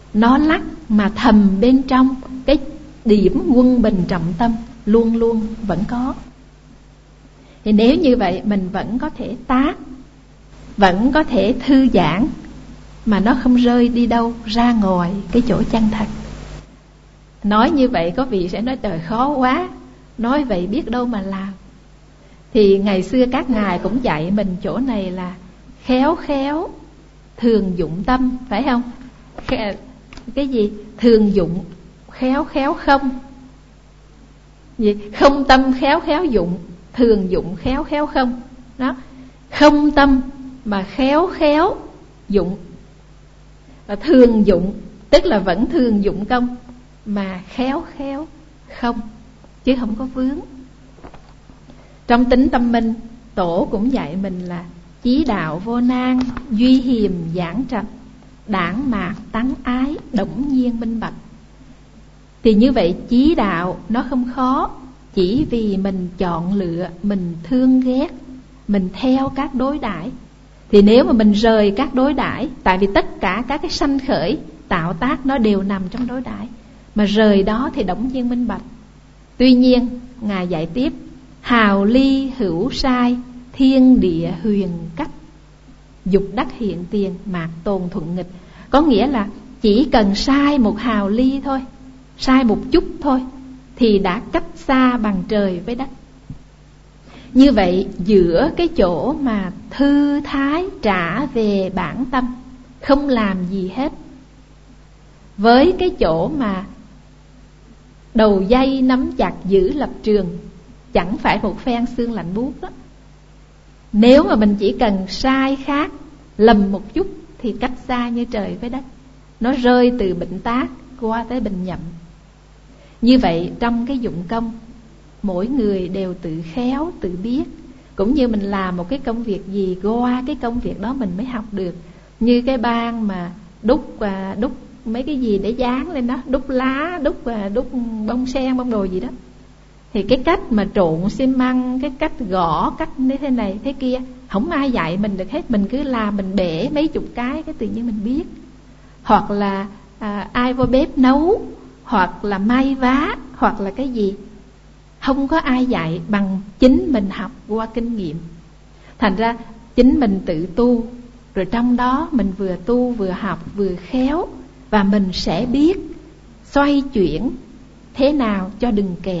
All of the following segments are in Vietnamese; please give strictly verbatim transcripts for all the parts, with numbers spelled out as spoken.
nó lắc mà thầm bên trong cái điểm quân bình trọng tâm luôn luôn vẫn có. Thì nếu như vậy mình vẫn có thể tác, vẫn có thể thư giãn, mà nó không rơi đi đâu ra ngoài cái chỗ chân thật. Nói như vậy có vị sẽ nói trời khó quá, nói vậy biết đâu mà làm. Thì ngày xưa các ngài cũng dạy mình chỗ này là khéo khéo thường dụng tâm, phải không? Cái gì? Thường dụng khéo khéo không. Gì? Không tâm khéo khéo dụng, thường dụng khéo khéo không. Đó. Không tâm mà khéo khéo dụng. Và thường dụng tức là vẫn thường dụng công, mà khéo khéo không, chứ không có vướng. Trong tính tâm minh, Tổ cũng dạy mình là chí đạo vô nan, duy hiềm giảng trạch, đảng mạc tánh ái, đổng nhiên minh bạch. Thì như vậy chí đạo nó không khó, chỉ vì mình chọn lựa, mình thương ghét, mình theo các đối đãi. Thì nếu mà mình rời các đối đãi, tại vì tất cả các cái sanh khởi tạo tác nó đều nằm trong đối đãi, mà rời đó thì đổng nhiên minh bạch. Tuy nhiên Ngài dạy tiếp: hào ly hữu sai, thiên địa huyền cách, dục đắc hiện tiền, mạc tồn thuận nghịch. Có nghĩa là chỉ cần sai một hào ly thôi, sai một chút thôi, thì đã cách xa bằng trời với đất. Như vậy giữa cái chỗ mà thư thái trả về bản tâm, không làm gì hết, với cái chỗ mà đầu dây nắm chặt giữ lập trường, chẳng phải một phen xương lạnh buốt đó. Nếu mà mình chỉ cần sai khác, lầm một chút, thì cách xa như trời với đất. Nó rơi từ bệnh tác qua tới bệnh nhậm. Như vậy trong cái dụng công, mỗi người đều tự khéo, tự biết. Cũng như mình làm một cái công việc gì, qua cái công việc đó mình mới học được. Như cái ban mà đúc và đúc mấy cái gì để dán lên đó, đúc lá, đúc và đúc bông sen, bông đồ gì đó. Thì cái cách mà trộn xi măng, cái cách gõ, cách như thế này, thế kia, không ai dạy mình được hết. Mình cứ làm, mình bể mấy chục cái, cái tự nhiên mình biết. Hoặc là à, ai vô bếp nấu, hoặc là may vá, hoặc là cái gì, không có ai dạy bằng chính mình học qua kinh nghiệm. Thành ra chính mình tự tu, rồi trong đó mình vừa tu vừa học vừa khéo, và mình sẽ biết xoay chuyển thế nào cho đừng kẹt.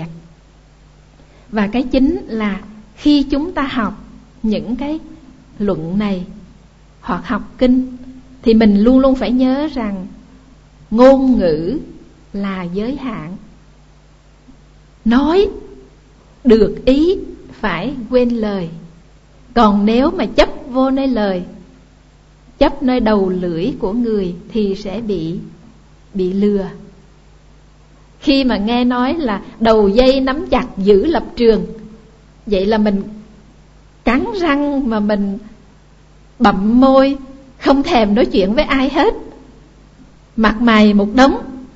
Và cái chính là khi chúng ta học những cái luận này hoặc học kinh, thì mình luôn luôn phải nhớ rằng ngôn ngữ là giới hạn. Nói được ý phải quên lời. Còn nếu mà chấp vô nơi lời, chấp nơi đầu lưỡi của người, thì sẽ bị bị lừa. Khi mà nghe nói là đầu dây nắm chặt giữ lập trường, vậy là mình cắn răng mà mình bặm môi, không thèm nói chuyện với ai hết, mặt mày một đống,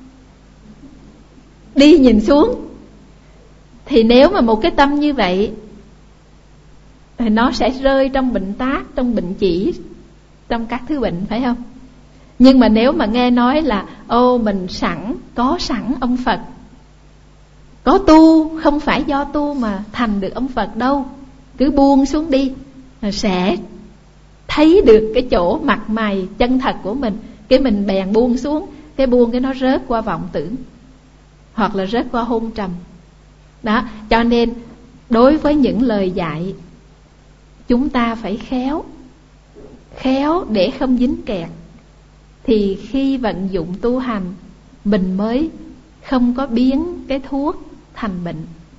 đi nhìn xuống. Thì nếu mà một cái tâm như vậy, thì nó sẽ rơi trong bệnh tác, trong bệnh chỉ, trong các thứ bệnh, phải không? Nhưng mà nếu mà nghe nói là ô mình sẵn, có sẵn ông Phật, có tu, không phải do tu mà thành được ông Phật đâu, cứ buông xuống đi, sẽ thấy được cái chỗ mặt mày chân thật của mình. Cái mình bèn buông xuống, cái buông cái nó rớt qua vọng tưởng, hoặc là rớt qua hôn trầm. Đó, cho nên đối với những lời dạy, chúng ta phải khéo, khéo để không dính kẹt. Thì khi vận dụng tu hành, mình mới không có biến cái thuốc thành bệnh.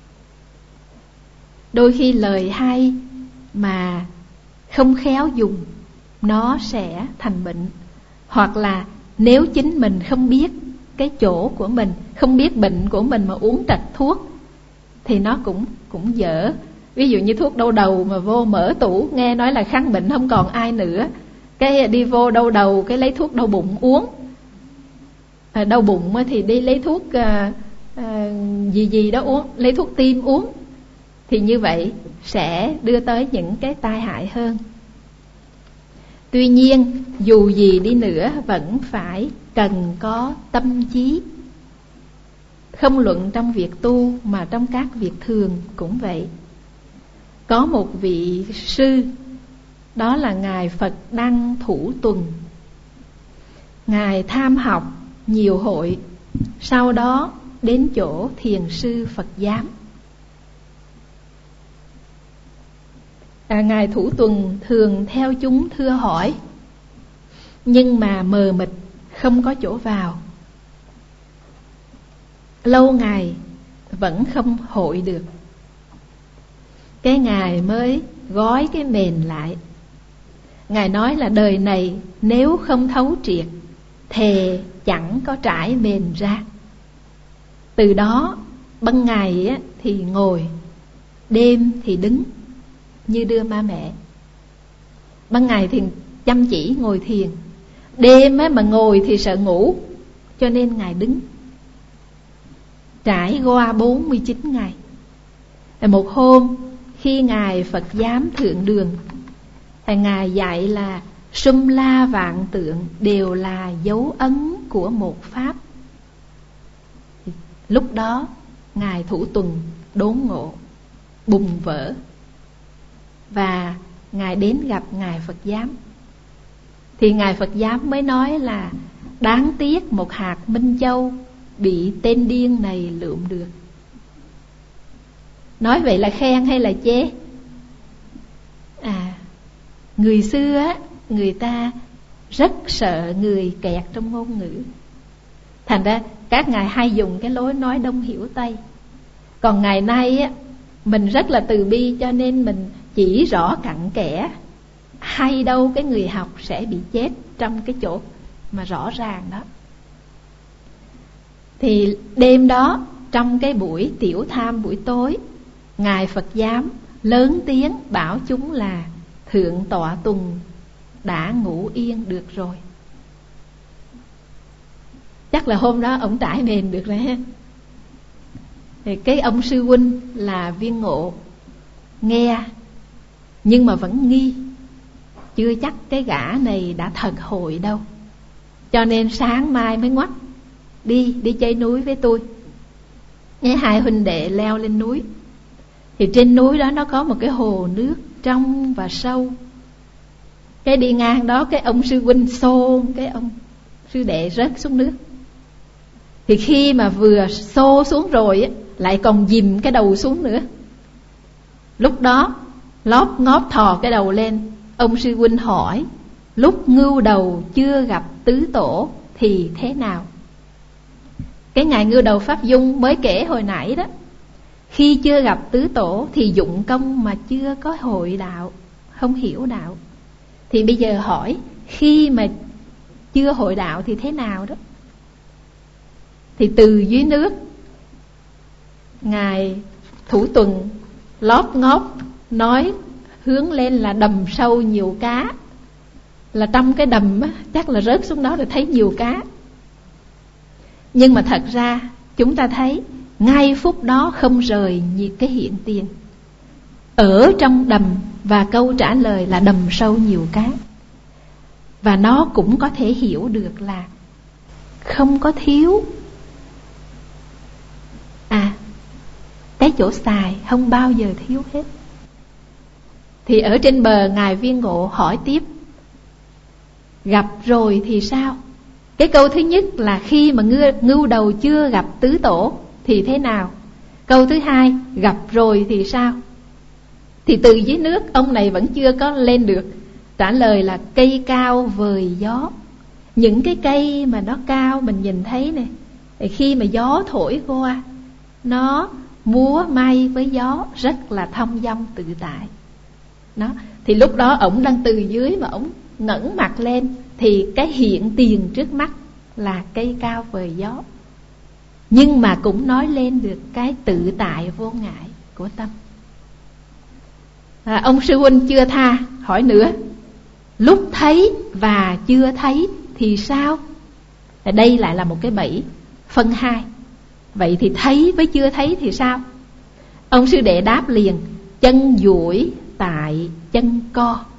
Đôi khi lời hay mà không khéo dùng, nó sẽ thành bệnh. Hoặc là nếu chính mình không biết cái chỗ của mình, không biết bệnh của mình mà uống trật thuốc, thì nó cũng cũng dở. Ví dụ như thuốc đau đầu mà vô mở tủ, nghe nói là khăn bệnh không còn ai nữa, cái đi vô đau đầu, cái lấy thuốc đau bụng uống. À, đau bụng thì đi lấy thuốc à, à, gì gì đó uống, lấy thuốc tim uống. Thì như vậy sẽ đưa tới những cái tai hại hơn. Tuy nhiên dù gì đi nữa vẫn phải cần có tâm trí. Không luận trong việc tu mà trong các việc thường cũng vậy. Có một vị sư, đó là Ngài Phật Đăng Thủ Tuần. Ngài tham học nhiều hội, sau đó đến chỗ thiền sư Phật Giám. à, Ngài Thủ Tuần thường theo chúng thưa hỏi, nhưng mà mờ mịt, không có chỗ vào. Lâu ngày vẫn không hội được. Cái Ngài mới gói cái mền lại. Ngài nói là đời này nếu không thấu triệt, thề chẳng có trải mền ra. Từ đó ban ngày thì ngồi, đêm thì đứng, như đưa ma mẹ. Ban ngày thì chăm chỉ ngồi thiền, đêm mà ngồi thì sợ ngủ, cho nên Ngài đứng. Trải qua bốn mươi chín ngày. Một hôm khi Ngài Phật Giám thượng đường, thì Ngài dạy là sum la vạn tượng đều là dấu ấn của một pháp. Lúc đó Ngài Thủ Tuần đốn ngộ, bùng vỡ, và Ngài đến gặp Ngài Phật Giám. Thì Ngài Phật Giám mới nói là đáng tiếc một hạt minh châu bị tên điên này lượm được. Nói vậy là khen hay là chế? À, người xưa á, người ta rất sợ người kẹt trong ngôn ngữ. Thành ra các ngài hay dùng cái lối nói đông hiểu tây. Còn ngày nay á, mình rất là từ bi, cho nên mình chỉ rõ cặn kẽ. Hay đâu cái người học sẽ bị chết trong cái chỗ mà rõ ràng đó. Thì đêm đó, trong cái buổi tiểu tham buổi tối, Ngài Phật Giám lớn tiếng bảo chúng là Thượng tọa Tuần đã ngủ yên được rồi. Chắc là hôm đó ông trải mền được rồi ha. Thì cái ông sư huynh là Viên Ngộ nghe, nhưng mà vẫn nghi, chưa chắc cái gã này đã thật hội đâu. Cho nên sáng mai mới ngoắt, Đi, đi chơi núi với tôi. Nghe hai huynh đệ leo lên núi. Thì trên núi đó nó có một cái hồ nước trong và sâu. Cái đi ngang đó, cái ông sư huynh xô cái ông sư đệ rớt xuống nước. Thì khi mà vừa xô xuống rồi lại còn dìm cái đầu xuống nữa. Lúc đó lóp ngóp thò cái đầu lên, ông sư huynh hỏi: lúc ngưu đầu chưa gặp tứ tổ thì thế nào? Cái ngài Ngưu Đầu Pháp Dung mới kể hồi nãy đó, khi chưa gặp tứ tổ thì dụng công mà chưa có hội đạo, không hiểu đạo. Thì bây giờ hỏi khi mà chưa hội đạo thì thế nào đó? Thì từ dưới nước, Ngài Thủ Tuần lóp ngóp nói hướng lên là đầm sâu nhiều cá. Là trong cái đầm á, chắc là rớt xuống đó rồi thấy nhiều cá. Nhưng mà thật ra chúng ta thấy ngay phút đó không rời như cái hiện tiền. Ở trong đầm, và câu trả lời là đầm sâu nhiều cá. Và nó cũng có thể hiểu được là không có thiếu. À, cái chỗ xài không bao giờ thiếu hết. Thì ở trên bờ, Ngài Viên Ngộ hỏi tiếp: gặp rồi thì sao? Cái câu thứ nhất là khi mà ngưu, ngưu đầu chưa gặp tứ tổ thì thế nào? Câu thứ hai, gặp rồi thì sao? Thì từ dưới nước ông này vẫn chưa có lên được. Trả lời là cây cao vời gió. Những cái cây mà nó cao mình nhìn thấy nè, thì khi mà gió thổi qua, nó múa may với gió rất là thông dong tự tại. Đó. Thì lúc đó ổng đang từ dưới mà ổng ngẩng mặt lên, thì cái hiện tiền trước mắt là cây cao vời gió. Nhưng mà cũng nói lên được cái tự tại vô ngại của tâm. à, Ông sư huynh chưa tha, hỏi nữa: lúc thấy và chưa thấy thì sao? à, Đây lại là một cái bẫy phân hai. Vậy thì thấy với chưa thấy thì sao? Ông sư đệ đáp liền: chân duỗi tại chân co.